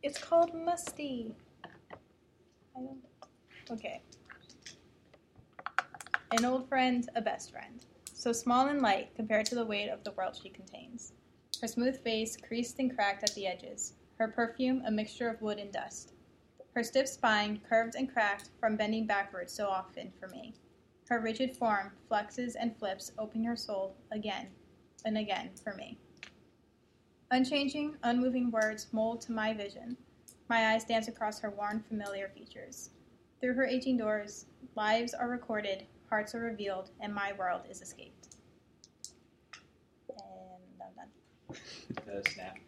It's called Musty. Okay. An old friend, a best friend. So small and light compared to the weight of the world she contains. Her smooth face creased and cracked at the edges. Her perfume a mixture of wood and dust. Her stiff spine curved and cracked from bending backwards so often for me. Her rigid form flexes and flips, opening her soul again and again for me. Unchanging, unmoving words mold to my vision. My eyes dance across her worn, familiar features. Through her aging doors, lives are recorded, hearts are revealed, and my world is escaped. And I'm done. Snap.